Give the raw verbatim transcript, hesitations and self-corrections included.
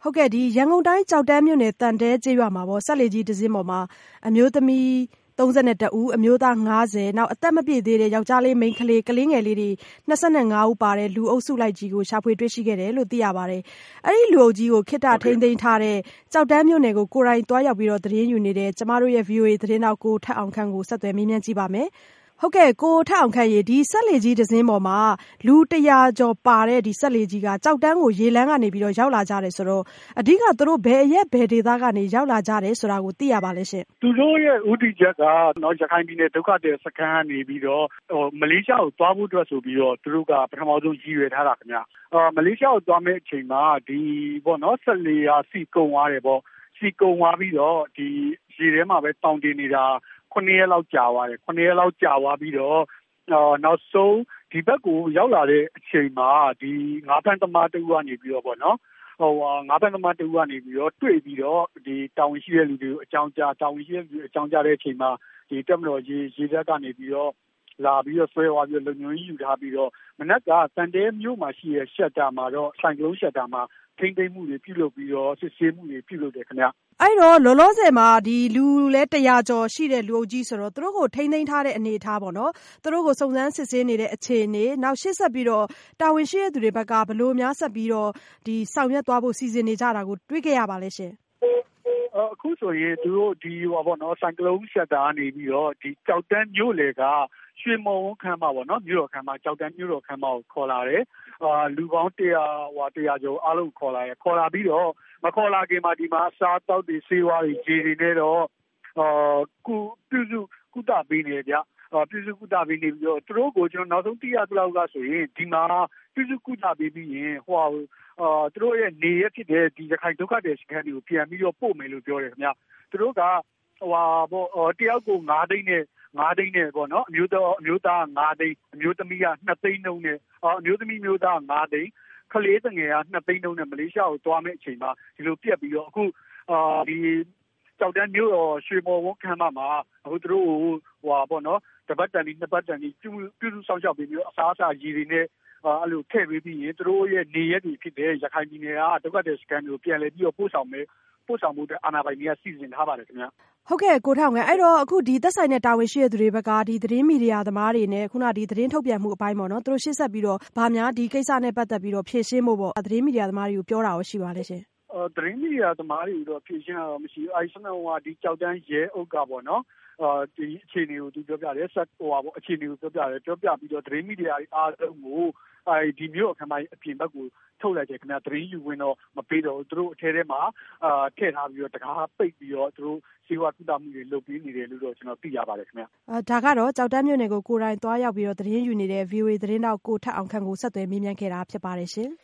ဟုတ်ကဲ့ဒီရန်ကုန်တိုင်းကြောက်တန်းမြို့နယ်တန်တဲကျေးရွာမှာပေါ့စက်လေကြီးတစ်စင်းပေါ်မှာအမျိုးသမီးသုံး၁၁ဦးအမျိုးသား၅၀နောက်အသက်မပြည့်သေးတဲ့ယောက်ျားလေးမိန်းကလေးကလေးငယ်လေးတွေ၂၅ဦးပါတဲ့လူအုပ်စုလိုက်ကြီးကိုရှာဖွေတွေ့ရှိခဲ့တယ်လို့သိရပါတယ်။အဲ့ဒီလူအုပ်ကြီးကိုခေတ္တထိန်းသိမ်းထားတဲ့ကြောက်တန်းမြို့နယ်ကိုကိုယ်တိုင်တွားရောက်ပြီးတော့သတင်းယူနေတဲ့ကျမတို့ရဲ့ ဗွီအိုအေသတင်းတောက်ကိုထက်အောင်ခန့်ကိုဆက်သွယ်မေးမြန်းကြည့်ပါမယ်။ဟုတ်ကဲ့ကိုထက်အောင်ခန့်ရေဒီစက်လေကြီးတစ်စင်းပေါ်မှာလူတရာကျော်ပါတဲ့ဒီစက်လေကြီးကကြောက်တန်းကိုရေလမ်းကနေပြီးတော့ရောက်လာကြတယ်ဆိုတော့အဓိကသူတို့ဘယ်အရက်ဘယ်ဒေသကနေရောက်လာကြတယ်ဆိုတာကိုသိရပါလဲရှင်သူတို့ရဲ့ဥတီချက်ကနော်ရခိုင်ပြည်နယ်ဒုက္ခသည်စခန်းကနေပြီးတော့ဟိုမလေးရှားကိုသွားဖို့အတွက်ဆိုပြီးတော့သူတို့ကပထမဆုံးရည်ရွယ်ထားတာခင်ဗျအာမလေးရှားကိုသွားမယ့်အချိန်မှာဒီပေါ့နော်ဆက်လေယာစီကုံသွားတယ်ပေါ့စီကုံသွားပြီးတော့ဒီရေထဲမှာပဲတောင်တင်နေတာခုနှစ်ရက်လောက်ကြာသွားတယ်ခုနှစ်ရက်လောက်ကြာသွားပြီးတော့အော်နောက်ဆုံးဒီဘက်ကိုရောက်လာတဲ့အချိန်မှာဒီငါးဖန်သမားတူကနေပြီးတော့ပေါ့နော်ဟိုငါးဖန်သမားတူကနေပြီးတော့တွေ့ပြီးတော့ဒီတောင်ရှိတဲ့လူတွေကိုအကြောင်းကြားတောင်ရှိတဲ့လူအကြောင်းကြားတဲ့အချိန်မှာဒီတက်မတော်ရေရေတက်ကနေပြီးတော့လာပြီးတော့ဆွဲသွားပြီးတော့လုံညုံကြီးယူထားပြီးတော့မနက်ကတန်တဲမြို့မှာရှိတဲ့ရှက်တာမှာတော့ဆိုင်ကလုန်းရှက်တာမှာထိမ့်သိမ့်မှုတွေပြုလုပ်ပြီးတော့စစ်ဆေးမှုတွေပြုလုပ်တယ်ခင်ဗျအဲ့တော့လောလောဆယ်မှာဒီလူလဲတရာကျော်ရှိတဲ့လူအုပ်ကြီးဆိုတော့သူတို့ကိုထိမ့်သိမ်းထားတဲ့အနေအထားပေါ့နော်သူတို့ကိုစုံစမ်းစစ်ဆေးနေတဲ့အခြေအနေနောက်ရှေ့ဆက်ပြီးတော့တာဝန်ရှိတဲ့သူတွေဘက်ကဘယ်လိုများဆက်ပြီးတော့ဒီဆောင်ရွက်သွားဖို့စီစဉ်နေကြတာကိုတွေးခဲ့ရပါလဲရှင်အခုဆိုရင်သူတို့ဒီဟောပေါ့နော်ဆိုင်ကလုန်းရှက်တာနေပြီးတော့ဒီကြောက်တန်းမြို့လေကရွှေမော်ဝန်းခမ်းမပေါ့နော်မြို့တော်ခမ်းမကြောက်တန်းမြို့တော်ခမ်းမကိုခေါ်လာတယ်အာလူပေါင်းတရာဟိုတရာကျော်အားလုံးခေါ်လာရခေါ်လာပြီးတော့မခေါ်လာခင်မှာဒီမှာအစားတောက်တွေဆေးဝါးတွေဂျီတွေနဲ့တော့အာကုပြုစုကုသပေးနေကြအာပြုစုကုသပေးနေပြီးတော့သူတို့ကိုကျွန်တော်နောက်ဆုံးသိရသလောက်ကဆိုရင်ဒီမှာပြုစုကုသပေးပြီးရင်ဟိုအာသူတို့ရဲ့နေရဖြစ်တဲ့ဒီရခိုင်ဒုက္ခတွေစခန်းတွေကိုပြန်ပြီးတော့ပို့မယ်လို့ပြောတယ်ခင်ဗျသူတို့ကဟိုဘောတယောက်ကို၅သိန်းနဲ့ငါးသိန်းနဲ့ပေါ့နော်အမျိုးသားအမျိုးသားငါးသိန်းအမျိုးသမီးကနှစ်သိန်းနှုန်းနဲ့အမျိုးသမီးမျိုးသားငါးသိန်းကလေးတငယ်ကနှစ်သိန်းနှုန်းနဲ့မလေးရှားကိုသွားမယ့်အချိန်မှာဒီလိုပြက်ပြီးတော့အခုအာဒီကြောက်တန်းမျိုးတော်ရွှေမော်ဝန်းခမ်းမမှာအခုသူတို့ဟိုဟာပေါ့နော်တပတ်တန်ဒီနှစ်ပတ်တန်ဒီပြုပြုစုဆောင်ရှောက်ပြီးပြီးတော့အစားအစာရည်တွေနဲ့အဲ့လိုထည့်ပေးပြီးရင်သူတို့ရဲ့နေရက်တွေဖြစ်တဲ့ရခိုင်ပြည်နယ်ကဒုက္ခသည်စခန်းတွေကိုပြန်လည်ပြီးတော့ပို့ဆောင်မယ်ပို့ဆောင်မှုအတွက်အာဏာပိုင်တွေကစီစဉ်ထားပါတယ်ခင်ဗျဟုတ်ကဲ့ကိုထောင်ငယ်အဲ့တော့အခုဒီသက်ဆိုင်တဲ့တာဝန်ရှိတဲ့သူတွေဘက်ကဒီသတင်းမီဒီယာသမားတွေနဲ့ခုနဒီသတင်းထုတ်ပြန်မှုအပိုင်းပေါ့နော်သူတို့ရှင်းဆက်ပြီးတော့ဗာများဒီကိစ္စနဲ့ပတ်သက်ပြီးတော့ဖြည့်ရှင်းဖို့ပေါ့သတင်းမီဒီယာသမားတွေကိုပြောတာရောရှိပါလဲရှင်အော်သတင်းမီဒီယာသမားတွေတော့ဖြည့်ရှင်းတာတော့မရှိဘူးအဲ့ဆနဟိုဒီကြောက်တန်းရဲအုပ်ကပေါ့နော်အာဒီအခြေအနေကိုသူပြောပြတယ်ဆက်ဟိုပါပေါ့အခြေအနေကိုပြောပြတယ်ပြောပြပြီးတော့သတင်းမီဒီယာတွေအားလုံးကိုအဲဒီမျိုးအခမ်းအနားအပြင်ဘက်ကိုထုတ်လိုက်တယ်ခင်ဗျသတင်းယူဝင်တော့မပေးတော့သူတို့အထဲထဲမှာအာထည့်ထားပြီးတော့တကားပိတ်ပြီးတော့သူတို့စေဝါကုသမှုတွေလုပ်ပေးနေတယ်လို့တော့ကျွန်တော်သိရပါတယ်ခင်ဗျအာဒါကတော့ကြောက်တန်းမြို့နယ်ကိုကိုယ်တိုင်သွားရောက်ပြီးတော့သတင်းယူနေတဲ့ ဗွီအိုအေသတင်းတောက်ကိုထက်အောင်ခန့်ကိုဆက်သွယ်မေးမြန်းခဲ့တာဖြစ်ပါတယ်ရှင်